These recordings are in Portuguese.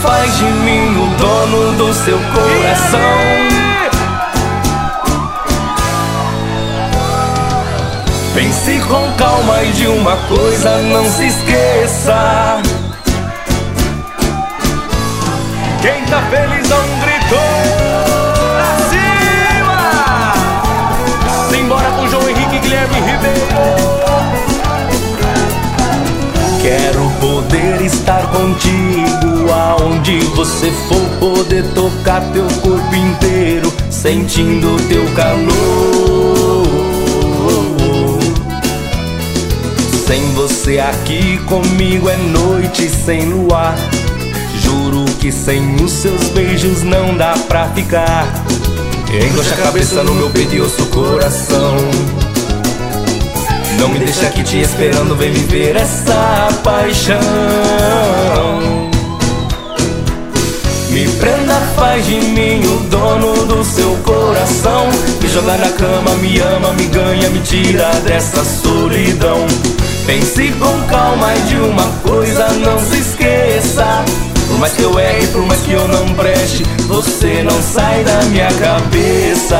faz de mim o dono do seu coração. Pense com calma e de uma coisa não se esqueça: quem tá feliz não gritou. Pra cima! Simbora com João Henrique e Guilherme Ribeiro. Quero poder estar contigo aonde você for, poder tocar teu corpo inteiro, sentindo teu calor. Sem você aqui comigo é noite sem luar. Juro que sem os seus beijos não dá pra ficar. Encosta a cabeça no meu peito e ouço o coração. Não me deixa aqui te esperando, vem viver essa paixão. Me prenda, faz de mim o dono do seu coração. Me joga na cama, me ama, me ganha, me tira dessa solidão. Pense com calma e de uma coisa não se esqueça: por mais que eu erre, por mais que eu não preste, você não sai da minha cabeça.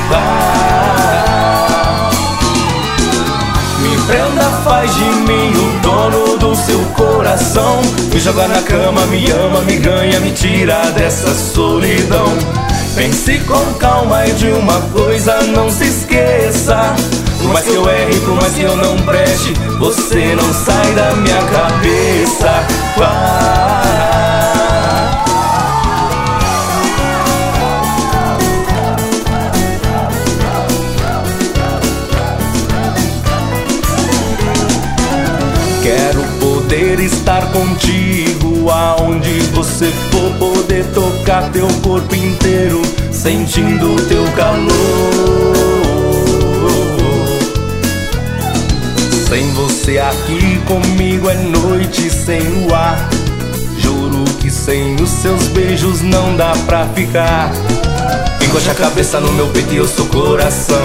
Me prenda, faz de mim o dono do seu coração. Me joga na cama, me ama, me ganha, me tira dessa solidão. Pense com calma e de uma coisa não se esqueça: por mais que eu erre, por mais que eu não preste, você não sai da minha cabeça. Quero poder estar contigo aonde você for, poder tocar teu corpo inteiro, sentindo teu calor. Sem você aqui comigo é noite sem luar. Juro que sem os seus beijos não dá pra ficar. Encosta a cabeça no meu peito e ouço o coração.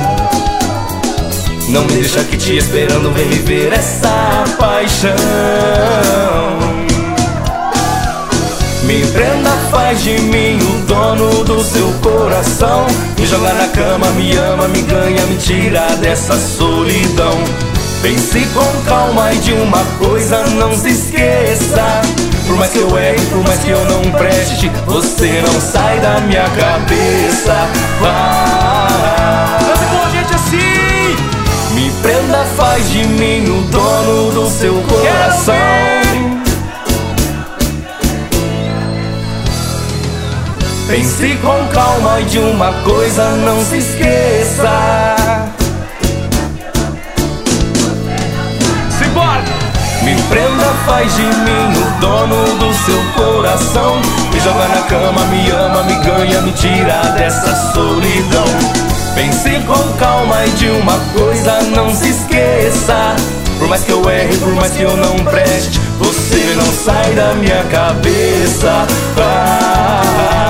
Não me deixa aqui te esperando, vem viver essa paixão. Me prenda, faz de mim o dono do seu coração. Me joga na cama, me ama, me ganha, me tira dessa solidão. Pense com calma e de uma coisa não se esqueça: por mais que eu erre, por mais que eu não preste, você não sai da minha cabeça. Canta com a gente assim! Me prenda, faz de mim o dono do seu coração. Pense com calma e de uma coisa não se esqueça: me prenda, faz de mim o dono do seu coração. Me joga na cama, me ama, me ganha, me tira dessa solidão. Pense com calma e de uma coisa não se esqueça: por mais que eu erre, por mais que eu não preste, você não sai da minha cabeça.